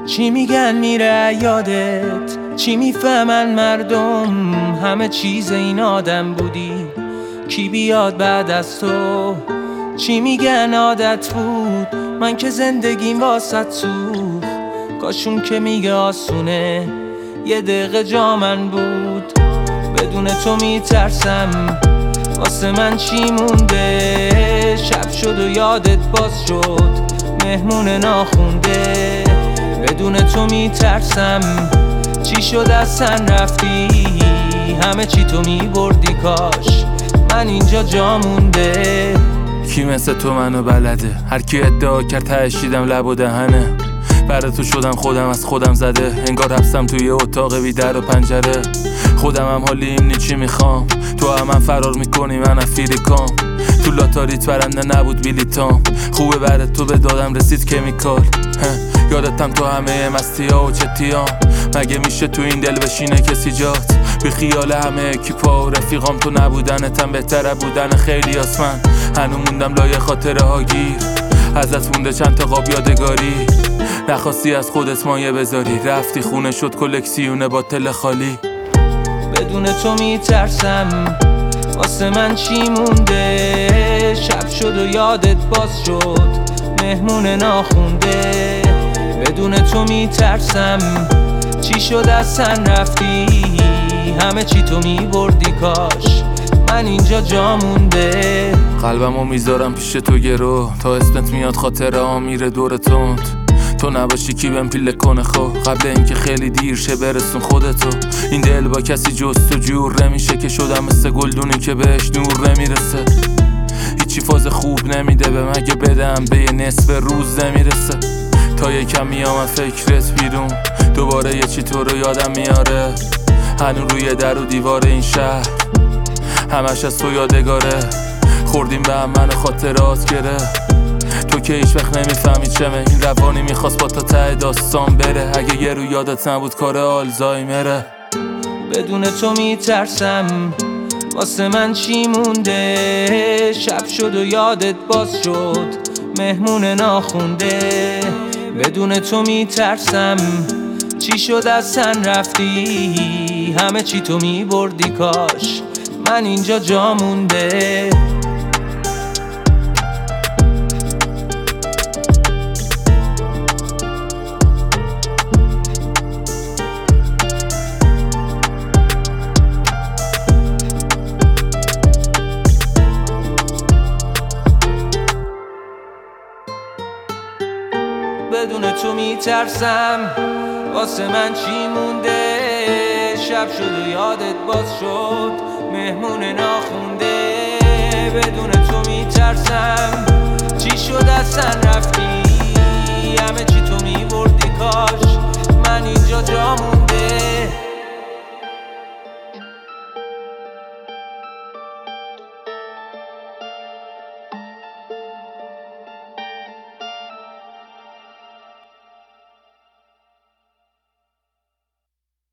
چی میگن میره یادت، چی میفهمن مردم، همه چیز این آدم بودی، کی بیاد بعد از تو؟ چی میگن عادت بود، من که زندگیم واسط سوخت، کاشون که میگه آسونه، یه دقیقه جا من بود. بدون تو میترسم، واسه من چی مونده؟ شب شد و یادت باز شد، مهمون ناخونده. بدون تو میترسم، چی شد اصلا رفتی؟ همه چی تو میبردی، کاش من اینجا جا مونده. کی مثل تو منو بلده؟ هر کی ادعا کرد تهشیدم لب و دهنه. برای تو شدم خودم از خودم زده، انگار حبسم توی اتاق بی در و پنجره. خودم هم حالیم نی چی میخوام، تو هم فرار میکنی من افیریکام. تو لاتاریت برنده نبود بیلیتام، خوبه بعد تو به دادم رسید کمیکال. یادتم تو همه مستیا و چتیام، مگه میشه تو این دل بشینه کسی جات؟ بی خیال همه اکیپا و رفیقام، تو نبودنتم بهتره بودن خیلی آسمن. هنو موندم لایه خاطره ها گیر، ازت مونده چند تا قاب یادگاری. نخواستی از خودت مایه بذاری، رفتی خونه شد کلکسیون باتل خالی. بدون تو میترسم، واسه من چی مونده؟ شب شد و یادت باز شد، مهمون ناخونده. بدون تو میترسم، چی شد اصلا رفتی؟ همه چی تو میبردی، کاش من اینجا جا مونده. قلبمو میذارم پیش تو گرو، تا اسمت میاد خاطره ها میره دور تند. تو نباشی کی بهم پیله کنه خو، قبل اینکه خیلی دیر شه برسون خودتو. این دل با کسی جز تو جور نمیشه، که شدم مثل گلدونی که بهش نور نمیرسه. هیچی فاز خوب نمیده به مگه بدم به یه نصف روز نمیرسه. تا یکم میام فکرت بیرون، دوباره یه چی تو رو یادم میاره. هنو روی در و دیوار این شهر، همش از تو یادگاره. خوردیم به هم من خاطرات گره، تو که هیچ وقت نمیفهمی چمه. این روانی میخواست با تا ته داستان بره، اگه یه رو یادت نبود کار آلزایمره. بدون تو میترسم، واسه من چی مونده؟ شب شد و یادت باز شد، مهمون ناخونده. بدون تو میترسم، چی شد اصلا رفتی؟ همه چی تو میبردی، کاش من اینجا جا مونده. بدون تو میترسم، واسه من چی مونده؟ شب شد و یادت باز شد، مهمون ناخونده. بدون تو میترسم، چی شد اصلا رفتی؟ همه چی تو میبردی، کاش من اینجا جا مونده.